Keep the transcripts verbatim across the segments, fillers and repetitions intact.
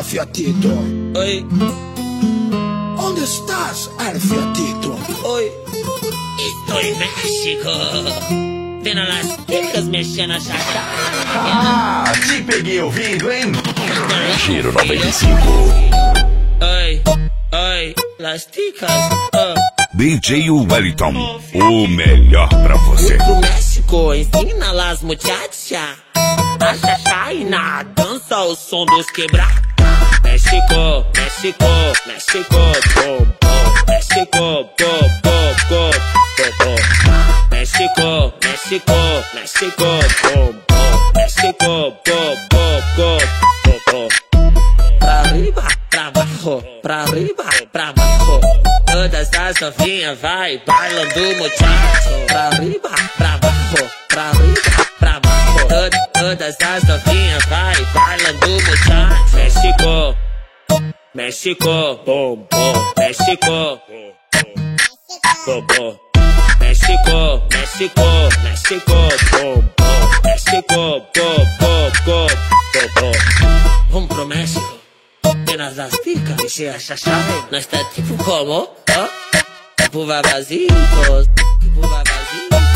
fiatito? Oi. ¿Dónde estás, el fiatito? Oi. Estou em México, vendo las ticas mexendo a chachá. Ah, te peguei ouvindo, hein? Giro noventa e cinco. Oi, oi, las ticas. Uh. D J Wellington, o melhor pra você. Pro México, ensina las muchachas a chachá e na dança o som dos quebrar. México, México, México, bom, bom. México, go, go, go, go, go. México, México, México, bom, bom. México, go, go, go, go, go. Pra arriba, pra abajo, pra arriba, pra abajo. Todas as novinhas vai bailando muchacho. Pra arriba, pra abajo, pra arriba, pra abajo. Tod todas as novinhas vai bailando muchacho. México, México, bom, bom. México, bom, bom. México, México, México, bom, bom. México, go, go, go, go, go. Vamos pro México. Apenas das ticas e cheia chachá. Nós tá tipo como? Ó, tipo vavazitos, tipo vavazitos.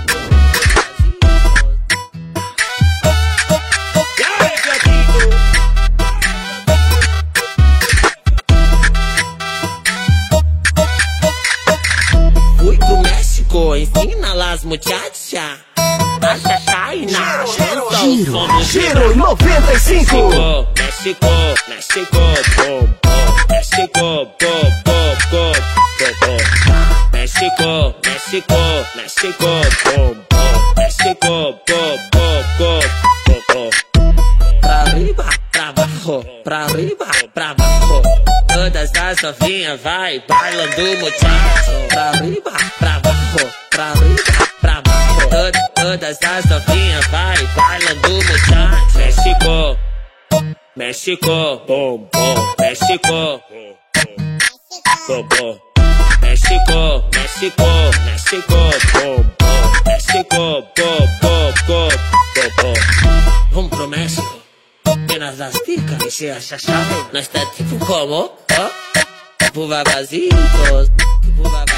Fui pro México, ensina las muchachas a chachá e na Giro, dança o som do Giro noventa e cinco. México, México, bom, bom. México, go, go, go, go, go. México, México, México, bom, bom. México, go, go, go, go, go. Pra arriba, pra abajo, pra arriba, pra abajo. Todas as novinhas vai bailando muchacho. Pra arriba, pra abajo, pra arriba, pra abajo. Tod todas as novinhas vai bailando muchacho. México, México, bom, bom. México, bom, bom. México, México, México, bom, bom. México, go, go, go, go, go. Vamos pro México. Apenas das ticas e cheia chachá. Nós tá tipo como? Ó, tipo vavazitos, tipo vavazitos.